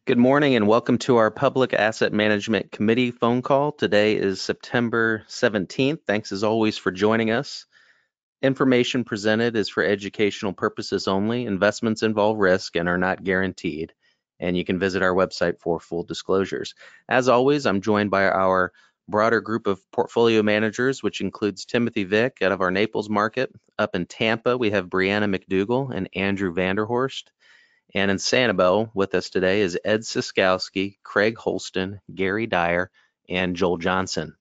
Good morning and welcome to our Public Asset Management Committee phone call. Today is September 17th. Thanks as always for joining us. Information presented is for educational purposes only. Investments involve risk and are not guaranteed. And you can visit our website for full disclosures. As always, I'm joined by our broader group of portfolio managers, which includes Timothy Vick out of our Naples market. Up in Tampa, we have Brianna McDougall and Andrew Vanderhorst. And in Sanibel with us today is Ed Siskowski, Craig Holston, Gary Dyer, and Joel Johnson.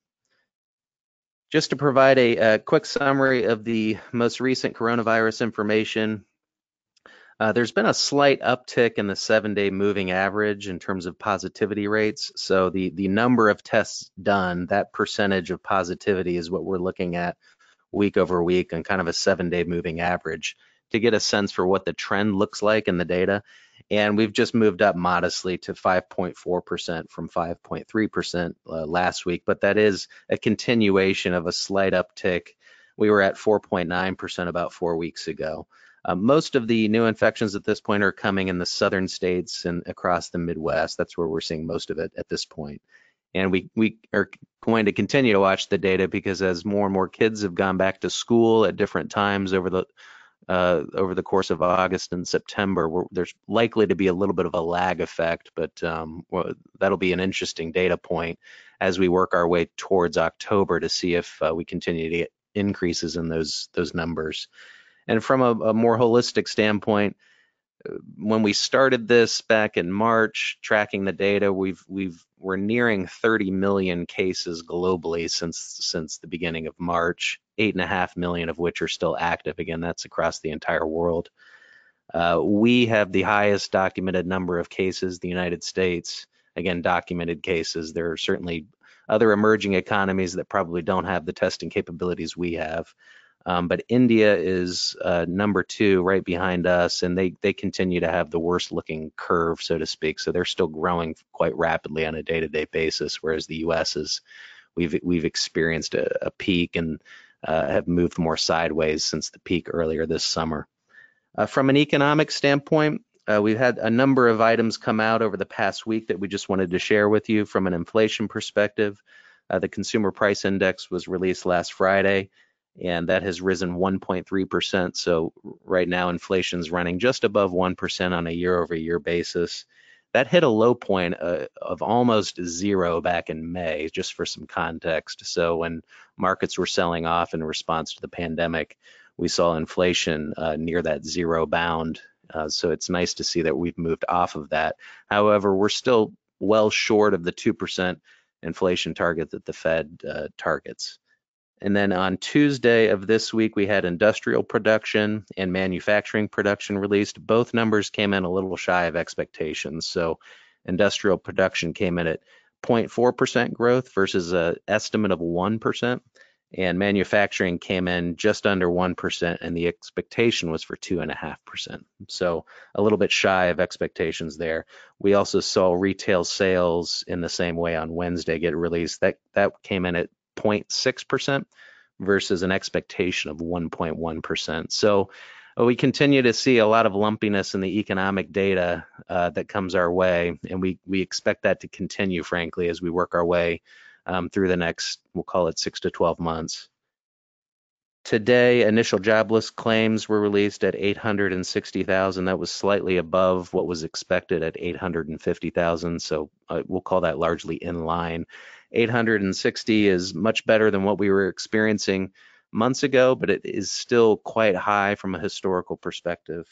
Just to provide a quick summary of the most recent coronavirus information, there's been a slight uptick in the 7-day moving average in terms of positivity rates. So the number of tests done, that percentage of positivity is what we're looking at week over week on kind of a 7-day moving average to get a sense for what the trend looks like in the data. And we've just moved up modestly to 5.4% from 5.3% last week, but that is a continuation of a slight uptick. We were at 4.9% about 4 weeks ago. Most of the new infections at this point are coming in the southern states and across the Midwest. That's where we're seeing most of it at this point. And we are going to continue to watch the data because as more and more kids have gone back to school at different times over the course of August and September, there's likely to be a little bit of a lag effect, but that'll be an interesting data point as we work our way towards October to see if we continue to get increases in those numbers. And from a more holistic standpoint, when we started this back in March, tracking the data, we're nearing 30 million cases globally since the beginning of March, 8.5 million of which are still active. Again, that's across the entire world. We have the highest documented number of cases, the United States. Again, documented cases. There are certainly other emerging economies that probably don't have the testing capabilities we have. But India is number 2 right behind us, and they continue to have the worst looking curve, so to speak. So they're still growing quite rapidly on a day-to-day basis, whereas the US we've experienced a peak and have moved more sideways since the peak earlier this summer. From an economic standpoint, we've had a number of items come out over the past week that we just wanted to share with you. From an inflation perspective, the Consumer Price Index was released last Friday, and that has risen 1.3%. So right now, inflation's running just above 1% on a year-over-year basis. That hit a low point of almost 0 back in May, just for some context. So when markets were selling off in response to the pandemic, we saw inflation near that 0 bound. So it's nice to see that we've moved off of that. However, we're still well short of the 2% inflation target that the Fed targets. And then on Tuesday of this week, we had industrial production and manufacturing production released. Both numbers came in a little shy of expectations. So industrial production came in at 0.4% growth versus an estimate of 1%. And manufacturing came in just under 1%, and the expectation was for 2.5%. So a little bit shy of expectations there. We also saw retail sales in the same way on Wednesday get released. That came in at 0.6% versus an expectation of 1.1%. So we continue to see a lot of lumpiness in the economic data that comes our way, and we expect that to continue, frankly, as we work our way through the next, we'll call it 6 to 12 months. Today, initial jobless claims were released at 860,000. That was slightly above what was expected at 850,000. So we'll call that largely in line. 860 is much better than what we were experiencing months ago, but it is still quite high from a historical perspective.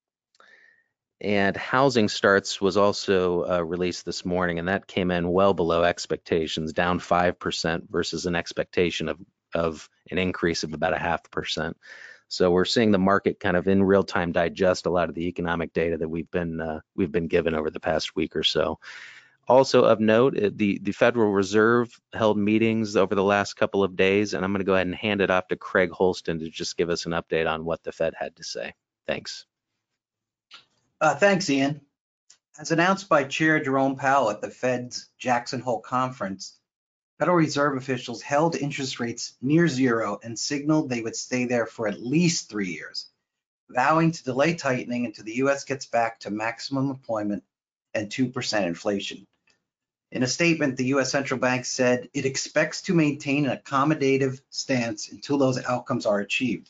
And housing starts was also released this morning, and that came in well below expectations, down 5% versus an expectation of an increase of about 0.5%. So we're seeing the market kind of in real time digest a lot of the economic data that we've been given over the past week or so. Also of note, the Federal Reserve held meetings over the last couple of days, and I'm going to go ahead and hand it off to Craig Holston to just give us an update on what the Fed had to say. Thanks. Thanks, Ian. As announced by Chair Jerome Powell at the Fed's Jackson Hole conference, Federal Reserve officials held interest rates near 0 and signaled they would stay there for at least 3 years, vowing to delay tightening until the U.S. gets back to maximum employment and 2% inflation. In a statement, the U.S. Central Bank said it expects to maintain an accommodative stance until those outcomes are achieved.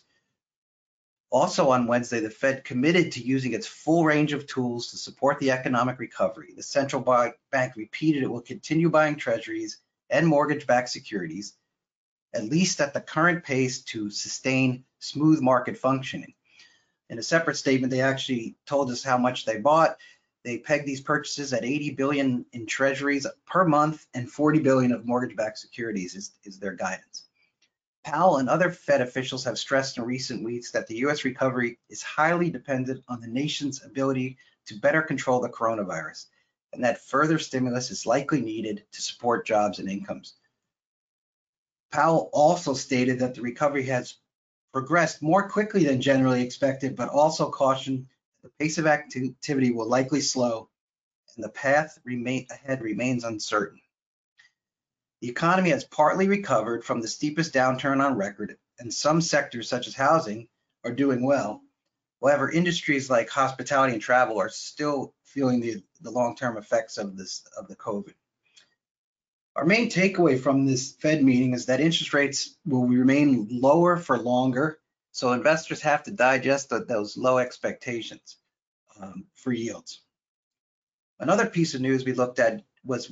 Also on Wednesday, the Fed committed to using its full range of tools to support the economic recovery. The central bank repeated it will continue buying treasuries and mortgage-backed securities, at least at the current pace, to sustain smooth market functioning. In a separate statement, they actually told us how much they bought. They pegged these purchases at 80 billion in treasuries per month and 40 billion of mortgage-backed securities is their guidance. Powell and other Fed officials have stressed in recent weeks that the U.S. recovery is highly dependent on the nation's ability to better control the coronavirus, and that further stimulus is likely needed to support jobs and incomes. Powell also stated that the recovery has progressed more quickly than generally expected, but also cautioned the pace of activity will likely slow and the path ahead remains uncertain. The economy has partly recovered from the steepest downturn on record, and some sectors such as housing are doing well. However, industries like hospitality and travel are still feeling the long-term effects of the COVID. Our main takeaway from this Fed meeting is that interest rates will remain lower for longer, so investors have to digest those low expectations for yields. Another piece of news we looked at was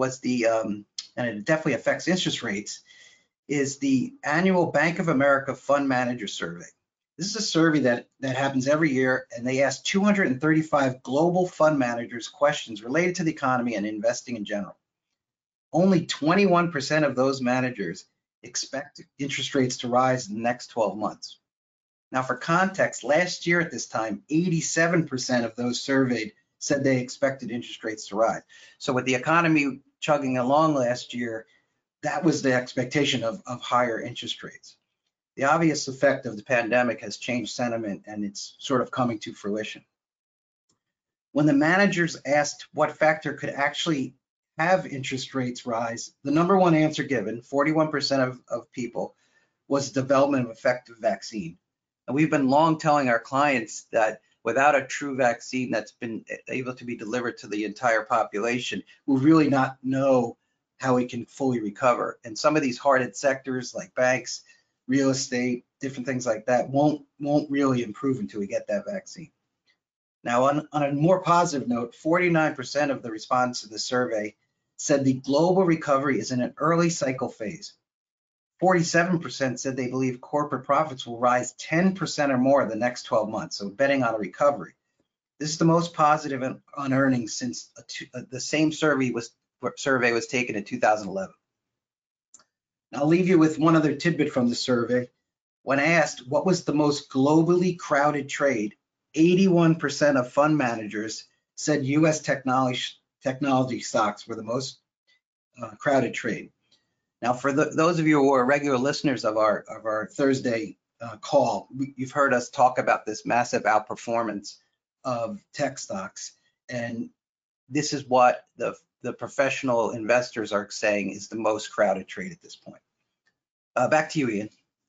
and it definitely affects interest rates, is the annual Bank of America Fund Manager Survey. This is a survey that happens every year, and they ask 235 global fund managers questions related to the economy and investing in general. Only 21% of those managers expect interest rates to rise in the next 12 months. Now, for context, last year at this time, 87% of those surveyed said they expected interest rates to rise. So with the economy chugging along last year, that was the expectation of higher interest rates. The obvious effect of the pandemic has changed sentiment, and it's sort of coming to fruition. When the managers asked what factor could actually have interest rates rise, the number one answer given, 41% of people, was development of effective vaccine. And we've been long telling our clients that without a true vaccine that's been able to be delivered to the entire population, we'll really not know how we can fully recover. And some of these hard-hit sectors like banks, real estate, different things like that won't really improve until we get that vaccine. Now, on a more positive note, 49% of the respondents to the survey said the global recovery is in an early cycle phase. 47% said they believe corporate profits will rise 10% or more in the next 12 months, so betting on a recovery. This is the most positive on earnings since the same survey was taken in 2011. Now, I'll leave you with one other tidbit from the survey. When asked what was the most globally crowded trade, 81% of fund managers said U.S. technology stocks were the most crowded trade. Now, for those of you who are regular listeners of our Thursday call, you've heard us talk about this massive outperformance of tech stocks, and this is what the professional investors are saying is the most crowded trade at this point. Back to you, Ian.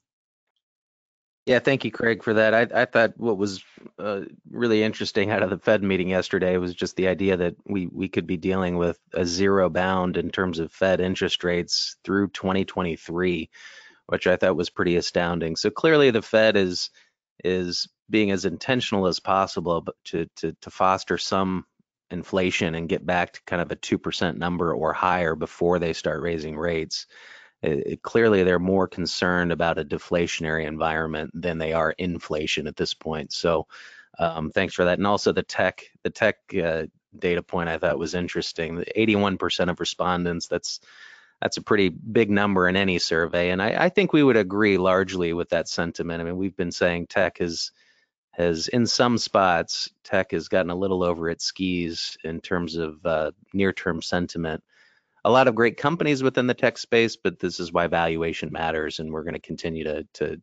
Yeah, thank you, Craig, for that. I thought what was really interesting out of the Fed meeting yesterday was just the idea that we could be dealing with a zero bound in terms of Fed interest rates through 2023, which I thought was pretty astounding. So clearly the Fed is being as intentional as possible but to foster some inflation and get back to kind of a 2% number or higher before they start raising rates. Clearly, they're more concerned about a deflationary environment than they are inflation at this point. So, thanks for that. And also the tech data point I thought was interesting. 81% of respondents. That's a pretty big number in any survey, and I think we would agree largely with that sentiment. I mean, we've been saying tech has in some spots, tech has gotten a little over its skis in terms of near-term sentiment. A lot of great companies within the tech space, but this is why valuation matters, and we're going to continue to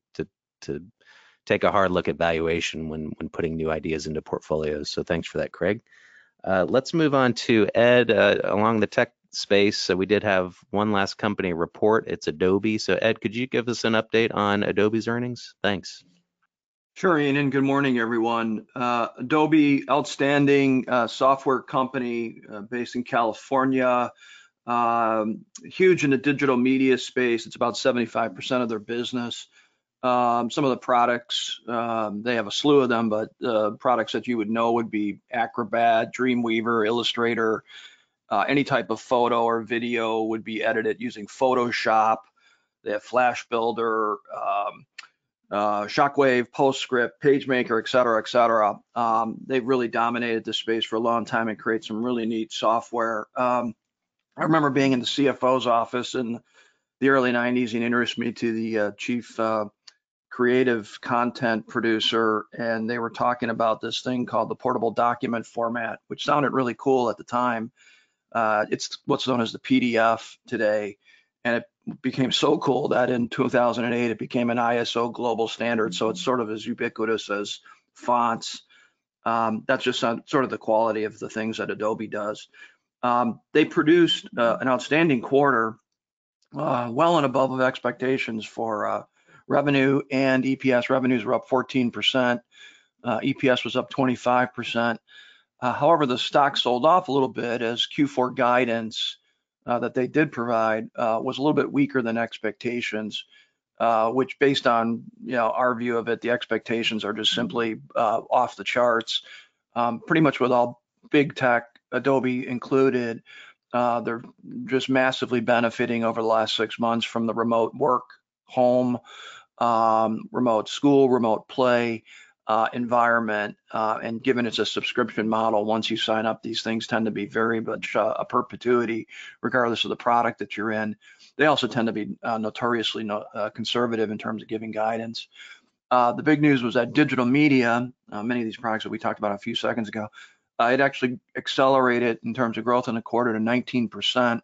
take a hard look at valuation when putting new ideas into portfolios. So thanks for that, Craig. Let's move on to Ed along the tech space. So we did have one last company report. It's Adobe. So Ed, could you give us an update on Adobe's earnings? Thanks. Sure, Ian, and good morning, everyone. Adobe, outstanding software company based in California, huge in the digital media space. It's about 75% of their business. Some of the products, they have a slew of them, but products that you would know would be Acrobat, Dreamweaver, Illustrator, any type of photo or video would be edited using Photoshop. They have Flash Builder, Shockwave, PostScript, PageMaker, et cetera, et cetera. They've really dominated the space for a long time and create some really neat software. I remember being in the CFO's office in the early 90s. He introduced me to the chief creative content producer, and they were talking about this thing called the portable document format, which sounded really cool at the time. It's what's known as the PDF today, and it became so cool that in 2008 it became an ISO global standard. So it's sort of as ubiquitous as fonts. That's just sort of the quality of the things that Adobe does. They produced an outstanding quarter, well and above of expectations for revenue and EPS. Revenues were up 14%. EPS was up 25%. However, the stock sold off a little bit as Q4 guidance that they did provide was a little bit weaker than expectations, which based on our view of it, the expectations are just simply off the charts. Pretty much with all big tech, Adobe included, they're just massively benefiting over the last 6 months from the remote work, home, remote school, remote play environment, and given it's a subscription model, once you sign up, these things tend to be very much a perpetuity, regardless of the product that you're in. They also tend to be notoriously conservative in terms of giving guidance. The big news was that digital media, many of these products that we talked about a few seconds ago, it actually accelerated in terms of growth in the quarter to 19%.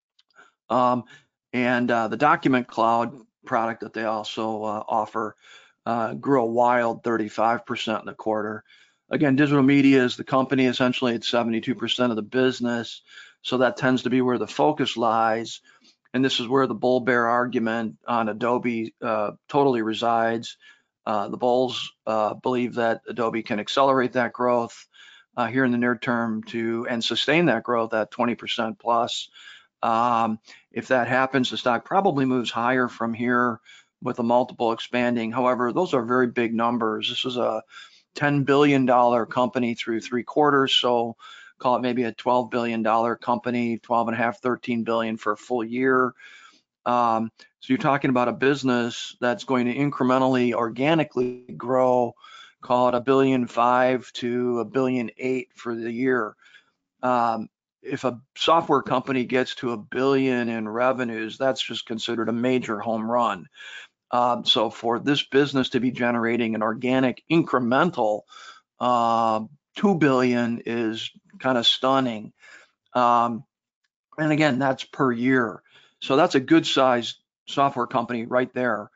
And the Document Cloud product that they also offer grew a wild 35% in the quarter. Again, digital media is the company. Essentially, it's 72% of the business. So that tends to be where the focus lies. And this is where the bull bear argument on Adobe totally resides. The bulls believe that Adobe can accelerate that growth here in the near term and sustain that growth at 20% plus. If that happens, the stock probably moves higher from here with a multiple expanding. However, those are very big numbers. This is a $10 billion company through 3 quarters, so call it maybe a $12 billion company, 12 and a half, 13 billion for a full year. So you're talking about a business that's going to incrementally, organically grow, call it $1.5 billion to $1.8 billion for the year. If a software company gets to $1 billion in revenues, that's just considered a major home run. So for this business to be generating an organic incremental $2 billion is kind of stunning. And again, that's per year. So that's a good sized software company right there.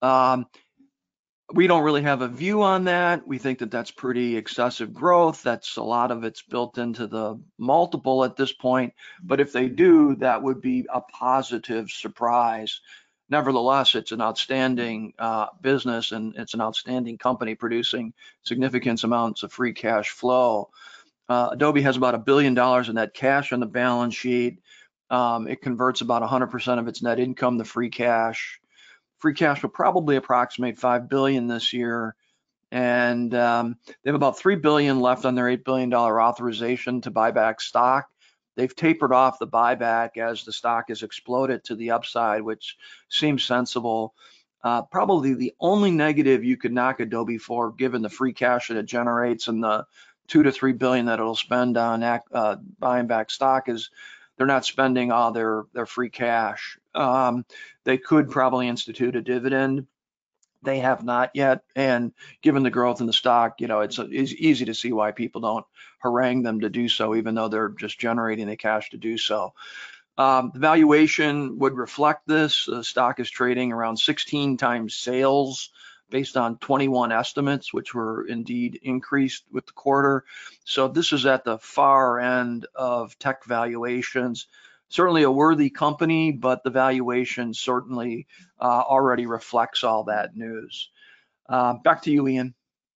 We don't really have a view on that. We think that that's pretty excessive growth. That's a lot of it's built into the multiple at this point. But if they do, that would be a positive surprise. Nevertheless, it's an outstanding business, and it's an outstanding company producing significant amounts of free cash flow. Adobe has about $1 billion in net cash on the balance sheet. It converts about 100% of its net income to free cash. Free cash will probably approximate $5 billion this year. And they have about $3 billion left on their $8 billion authorization to buy back stock. They've tapered off the buyback as the stock has exploded to the upside, which seems sensible. Probably the only negative you could knock Adobe for, given the free cash that it generates and the $2 to $3 billion that it'll spend on buying back stock, is they're not spending all their free cash. They could probably institute a dividend. They have not yet, and given the growth in the stock, it's easy to see why people don't harangue them to do so, even though they're just generating the cash to do so. The valuation would reflect this. The stock is trading around 16 times sales based on 21 estimates, which were indeed increased with the quarter. So this is at the far end of tech valuations. Certainly a worthy company, but the valuation certainly already reflects all that news. Back to you, Ian.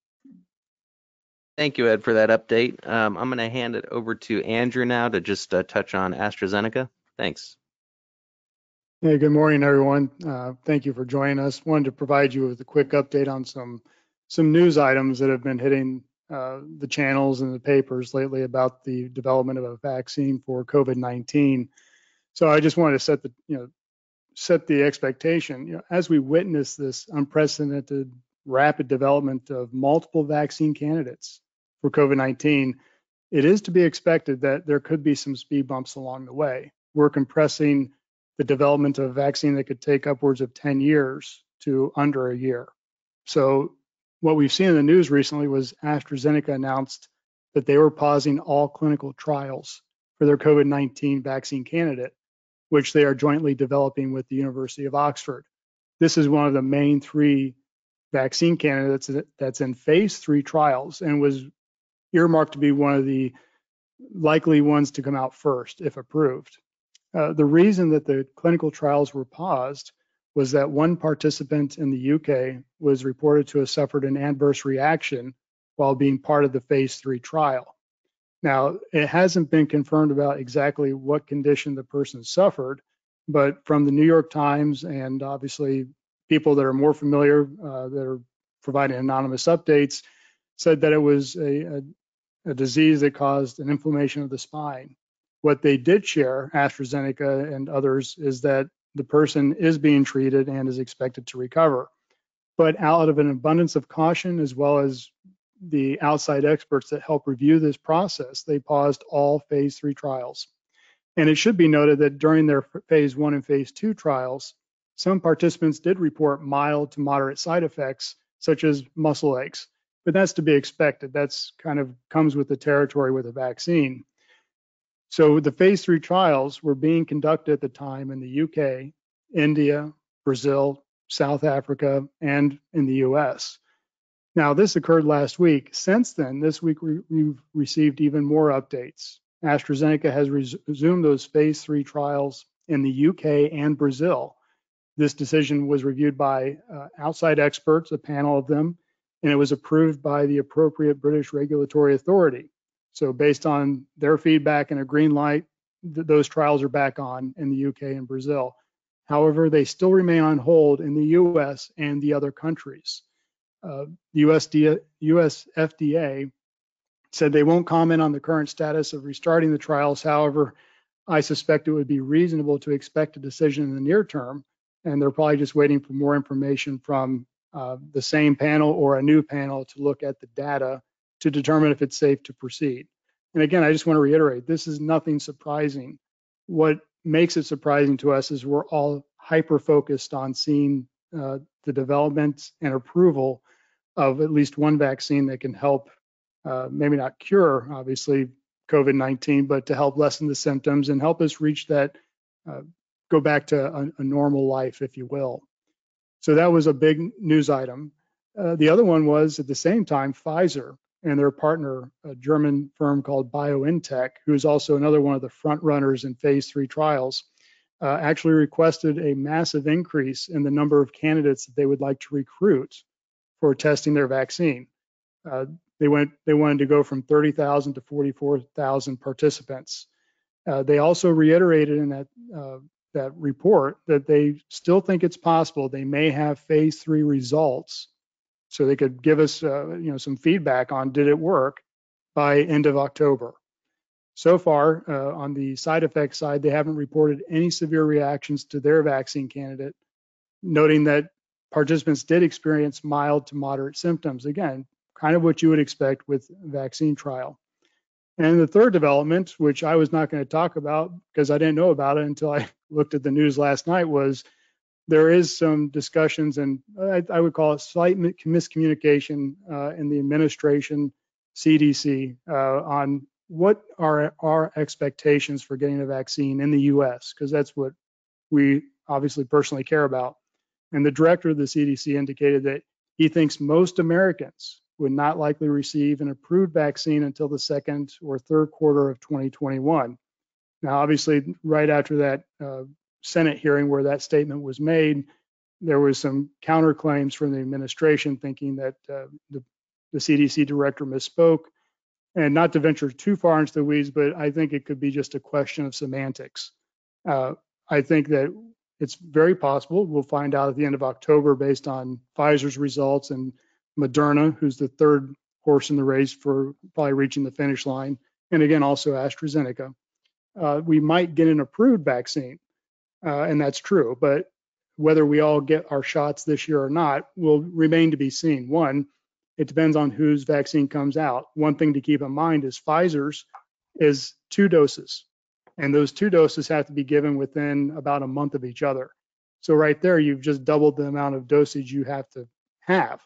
Thank you, Ed, for that update. I'm going to hand it over to Andrew now to just touch on AstraZeneca. Thanks. Hey, good morning, everyone. Thank you for joining us. Wanted to provide you with a quick update on some news items that have been hitting the channels and the papers lately about the development of a vaccine for COVID-19. So I just wanted to set the expectation. As we witness this unprecedented rapid development of multiple vaccine candidates for COVID-19, it is to be expected that there could be some speed bumps along the way. We're compressing the development of a vaccine that could take upwards of 10 years to under a year. So what we've seen in the news recently was AstraZeneca announced that they were pausing all clinical trials for their COVID-19 vaccine candidate, which they are jointly developing with the University of Oxford. This is one of the main 3 vaccine candidates that's in phase 3 trials and was earmarked to be one of the likely ones to come out first if approved. The reason that the clinical trials were paused was that one participant in the UK was reported to have suffered an adverse reaction while being part of the phase 3 trial. Now, it hasn't been confirmed about exactly what condition the person suffered, but from the New York Times and obviously people that are more familiar that are providing anonymous updates said that it was a disease that caused an inflammation of the spine. What they did share, AstraZeneca and others, is that the person is being treated and is expected to recover. But out of an abundance of caution, as well as the outside experts that help review this process, they paused all phase 3 trials. And it should be noted that during their phase 1 and phase 2 trials, some participants did report mild to moderate side effects, such as muscle aches. But that's to be expected. That's kind of comes with the territory with a vaccine. So the phase 3 trials were being conducted at the time in the UK, India, Brazil, South Africa, and in the US. Now, this occurred last week. Since then, this week, we've received even more updates. AstraZeneca has resumed those phase 3 trials in the UK and Brazil. This decision was reviewed by outside experts, a panel of them, and it was approved by the appropriate British regulatory authority. So based on their feedback and a green light, those trials are back on in the UK and Brazil. However, they still remain on hold in the US and the other countries. The US FDA said they won't comment on the current status of restarting the trials. However, I suspect it would be reasonable to expect a decision in the near term, and they're probably just waiting for more information from the same panel or a new panel to look at the data to determine if it's safe to proceed. And again, I just want to reiterate, this is nothing surprising. What makes it surprising to us is we're all hyper-focused on seeing the development and approval of at least one vaccine that can help, maybe not cure, obviously, COVID-19, but to help lessen the symptoms and help us reach that, go back to a normal life, if you will. So that was a big news item. The other one was, at the same time, Pfizer and their partner, a German firm called BioNTech, who is also another one of the front runners in phase 3 trials, actually requested a massive increase in the number of candidates that they would like to recruit for testing their vaccine. They wanted to go from 30,000 to 44,000 participants. They also reiterated in that report that they still think it's possible they may have phase 3 results, so they could give us some feedback on did it work by end of October. So far, on the side effect side, they haven't reported any severe reactions to their vaccine candidate, noting that participants did experience mild to moderate symptoms. Again, kind of what you would expect with a vaccine trial. And the third development, which I was not going to talk about because I didn't know about it until I looked at the news last night, was there is some discussions, and I would call it slight miscommunication in the administration, CDC, on what are our expectations for getting a vaccine in the US, because that's what we obviously personally care about. And the director of the CDC indicated that he thinks most Americans would not likely receive an approved vaccine until the second or third quarter of 2021. Now, obviously, right after that Senate hearing where that statement was made, there was some counterclaims from the administration thinking that the CDC director misspoke. And not to venture too far into the weeds, but I think it could be just a question of semantics. I think that it's very possible we'll find out at the end of October based on Pfizer's results and Moderna, who's the third horse in the race for probably reaching the finish line, and again, also AstraZeneca. We might get an approved vaccine, and that's true, but whether we all get our shots this year or not will remain to be seen. One, it depends on whose vaccine comes out. One thing to keep in mind is Pfizer's is 2 doses, and those 2 doses have to be given within about a month of each other. So right there, you've just doubled the amount of dosage you have to have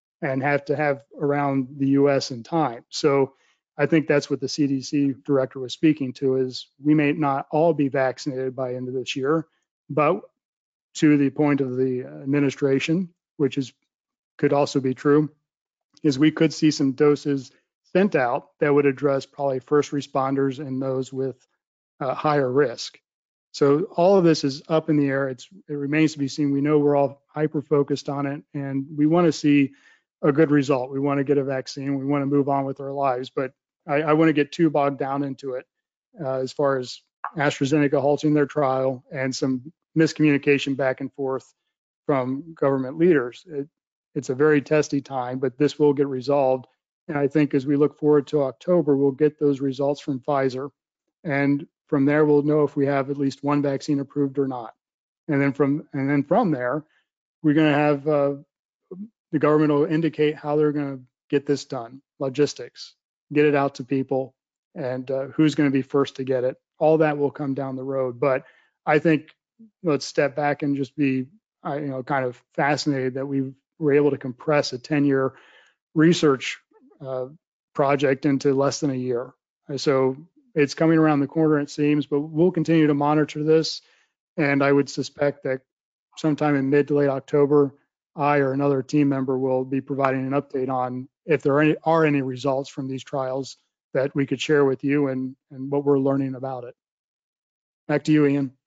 around the US in time. So I think that's what the CDC director was speaking to, is we may not all be vaccinated by the end of this year, but to the point of the administration, which could also be true, is we could see some doses sent out that would address probably first responders and those with higher risk. So all of this is up in the air. It remains to be seen. We know we're all hyper focused on it, and we want to see a good result. We want to get a vaccine. We want to move on with our lives, but I want to get too bogged down into it as far as AstraZeneca halting their trial and some miscommunication back and forth from government leaders. It's a very testy time, but this will get resolved. And I think as we look forward to October, we'll get those results from Pfizer. And from there, we'll know if we have at least one vaccine approved or not. And then from there, we're going to have the government will indicate how they're going to get this done, logistics, get it out to people, and who's going to be first to get it. All that will come down the road. But I think let's step back and just be, kind of fascinated that we were able to compress a 10-year research project into less than a year. So it's coming around the corner, it seems, but we'll continue to monitor this. And I would suspect that sometime in mid to late October, I or another team member will be providing an update on if there are any results from these trials that we could share with you and what we're learning about it. Back to you, Ian.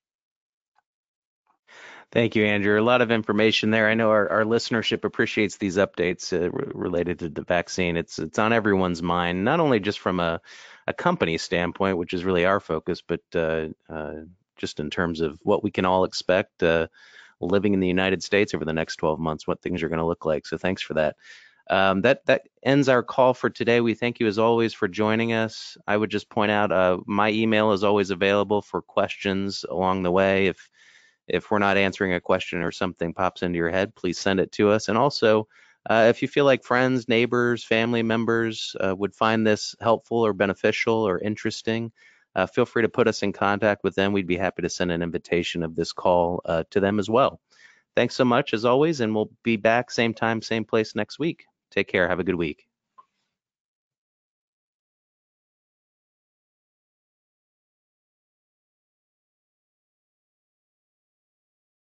Thank you, Andrew. A lot of information there. I know our listenership appreciates these updates related to the vaccine. It's on everyone's mind, not only just from a company standpoint, which is really our focus, but just in terms of what we can all expect living in the United States over the next 12 months, what things are going to look like. So thanks for that. That ends our call for today. We thank you as always for joining us. I would just point out my email is always available for questions along the way. If we're not answering a question or something pops into your head, please send it to us. And also, if you feel like friends, neighbors, family members would find this helpful or beneficial or interesting, feel free to put us in contact with them. We'd be happy to send an invitation of this call to them as well. Thanks so much as always, and we'll be back same time, same place next week. Take care. Have a good week.